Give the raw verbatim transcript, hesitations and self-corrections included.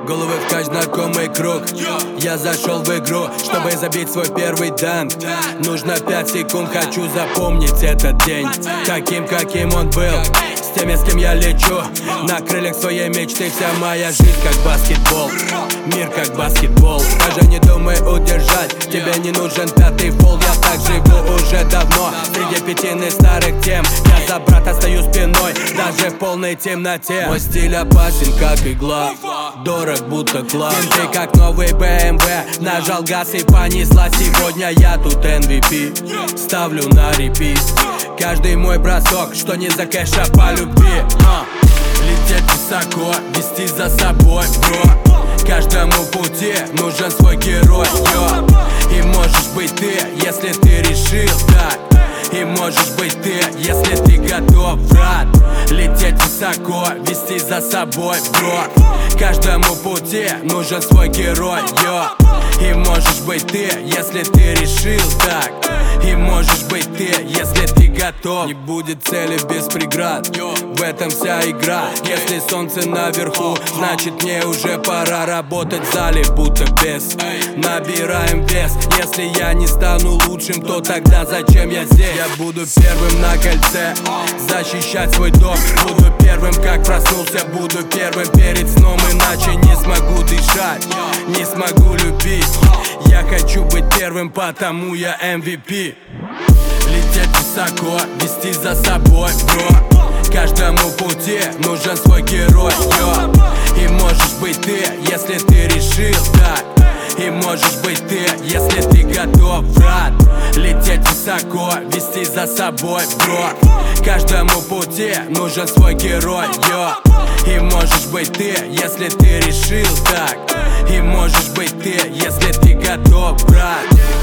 Головы вкач, знакомый круг. Я зашел в игру, чтобы забить свой первый данк. Нужно пять секунд, хочу запомнить этот день таким, каким он был, с теми, с кем я лечу. На крыльях своей мечты вся моя жизнь как баскетбол. Мир как баскетбол, даже не думай удержать. Тебе не нужен пятый фол, я так живу уже давно. Среди пятины старых тем я за брата стою спиной, даже в полной темноте. Мой стиль опасен, как игла, дорог, будто клад. Ты как новый бэ эм вэ, нажал газ и понесла. Сегодня я тут эм ви пи, ставлю на репит каждый мой бросок, что не за кэш, а по любви. а. Лететь высоко, вести за собой, бро. Каждому пути нужен свой герой, йо. И можешь быть ты, если ты решил так. И можешь быть ты, если ты готов, брат. Лететь высоко, вести за собой, бро. Каждому пути нужен свой герой, йо. И можешь быть ты, если ты решил так. И можешь быть ты, если ты готов. Не будет цели без преград, в этом вся игра. Если солнце наверху, значит мне уже пора работать в зале, будто бес. Набираем вес, если я не стану лучшим, то тогда зачем я здесь? Я буду первым на кольце, защищать свой дом. Буду первым, как проснулся, буду первым перед сном. Иначе не смогу дышать, не смогу любить. Я хочу быть первым, потому я эм ви пи. Лететь высоко, вести за собой, бро. Каждому пути нужен свой герой, йо. И можешь быть ты, если ты решил так. И можешь быть ты, если ты готов, брат. Лететь высоко, вести за собой, бро. Каждому пути нужен свой герой, йо. И можешь быть ты, если ты решил так. И можешь быть ты, если ты готов, брат.